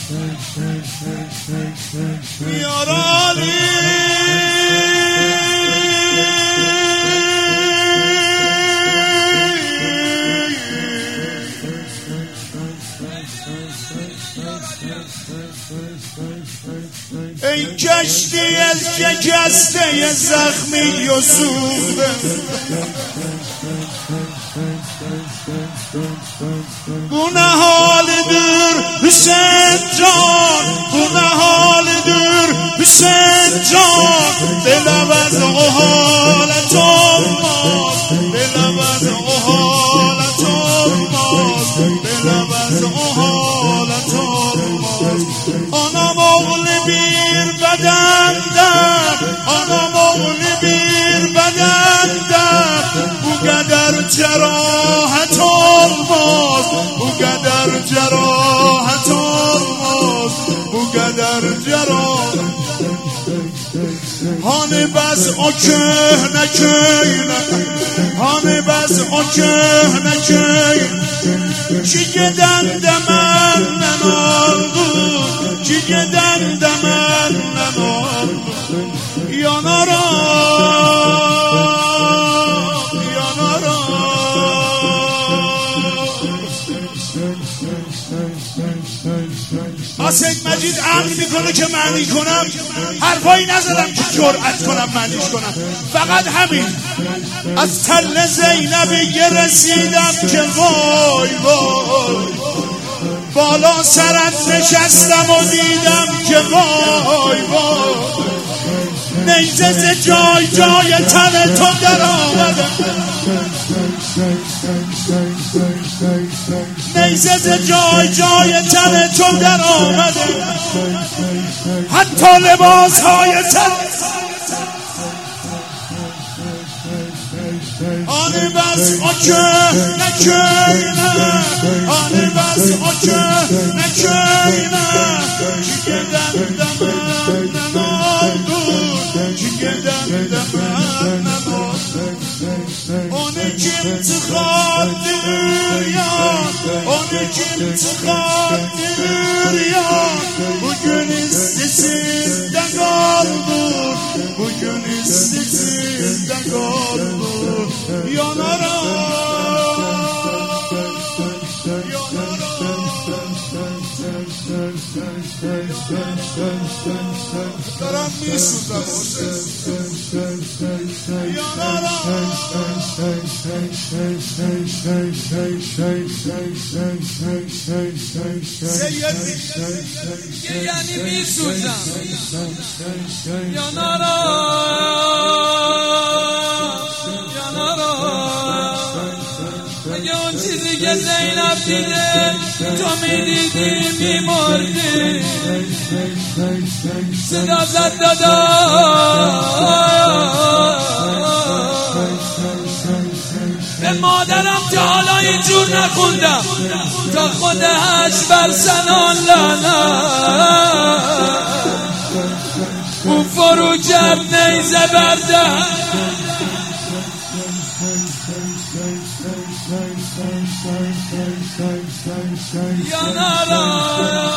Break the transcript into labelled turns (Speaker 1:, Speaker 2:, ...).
Speaker 1: یارانی ای کشتی از شکسته زخمی و سوخته بونه حال دور حسین جان بونه حال دور حسین جان دلم از حالت ماست دلم از حالت ماست دلم از حالت ماست آنا مغلی بیر بدندم آنا مغلی بیر بدندم بو قدر جراحت ماست بو قدر جراحت ماست بو قدر جراحت هانه بس اوکه نکینه هانه بس اوکه نکینه چی گدند من نمالدو چی گدند من نمالدو یانارا یانارا آسید مجید عقل میکنه که معنی کنم حرفایی نزدم که جرأت کنم معنیش کنم فقط همین از تل زینبی رسیدم که وای وای بالا سرت نشستم و دیدم که وای وای نیزه ز جای جای تن تو در آمده نیزه ز جای جای تن تو در آمده حتی لباس های تن آنی بس اوکه نکینه آنی بس اوکه نکینه چی گدند من نمالدو چی گدند من نمالدو اونی kim tıkandır ya onu kim tıkandır ya bugün istesinde kaldı bugün istesinde kaldı yanara دارم میسوزم
Speaker 2: یعنی میسوزم یانارا یانارا اگه اون چیزی که زینب دیده تو میدیدی میمردی صدا زد دادا به مادرم تا حالا اینجور نخوندم تا خودش بر سنان لعنت اون فرو کرد نیزه بردن یا نارا